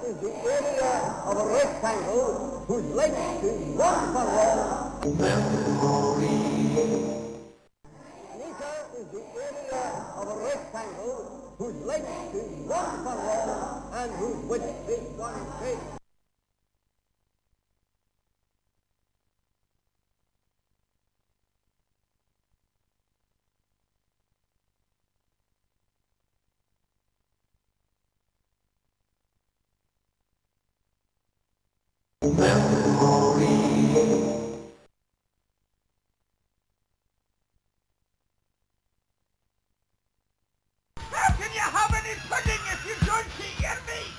is the area of a rectangle whose length is 1 furlong. Meter is the area of a rectangle whose length is 1 furlong and whose width is 1 feet. How can you have any pudding if you don't see your meat?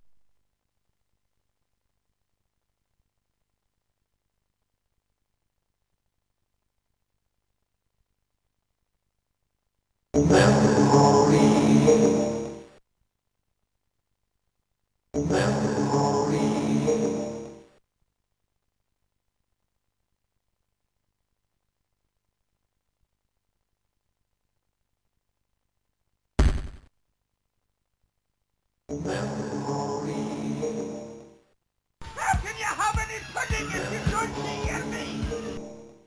How can you have any pudding if you don't see your meat?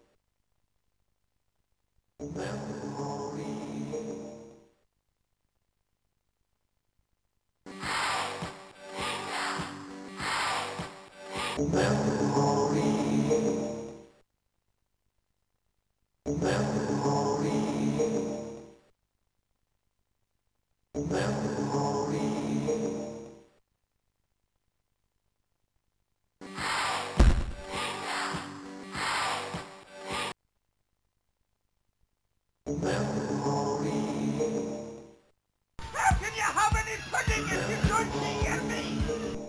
How can you have any pudding if you don't see your meat?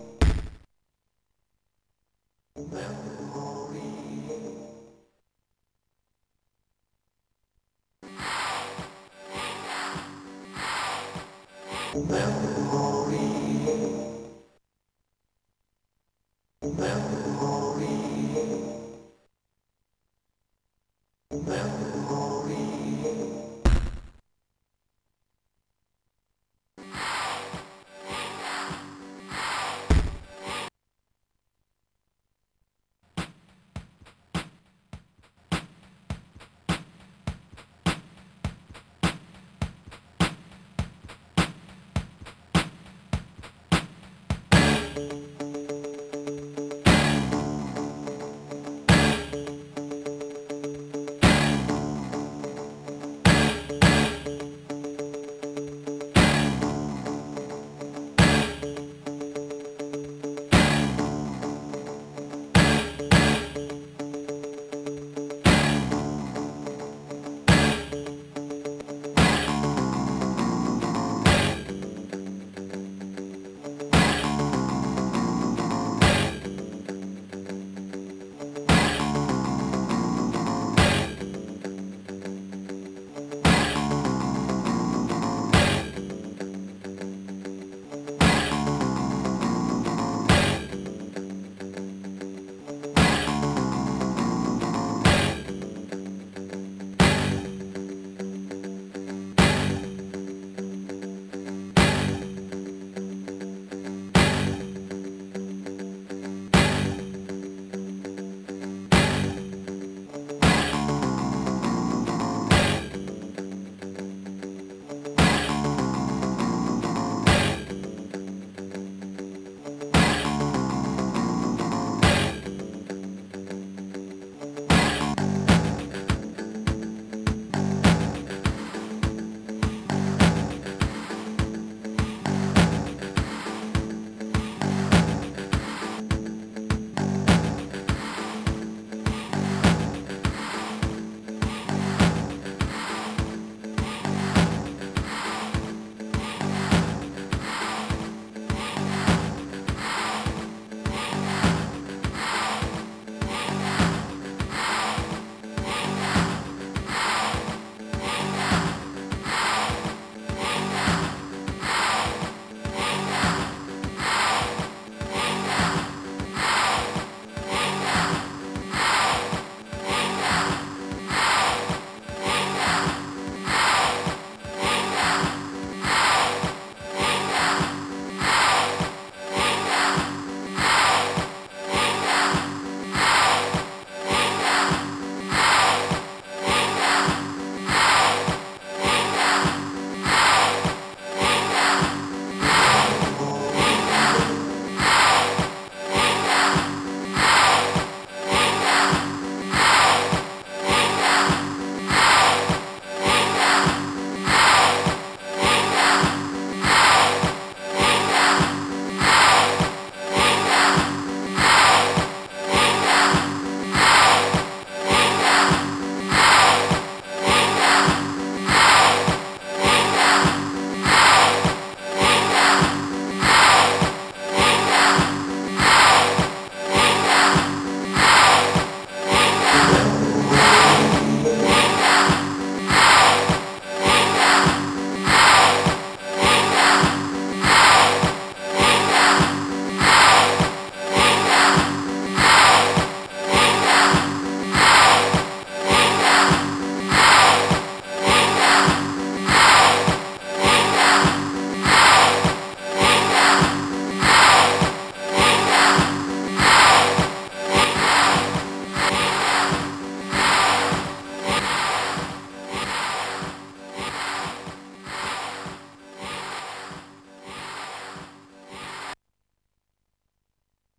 Well,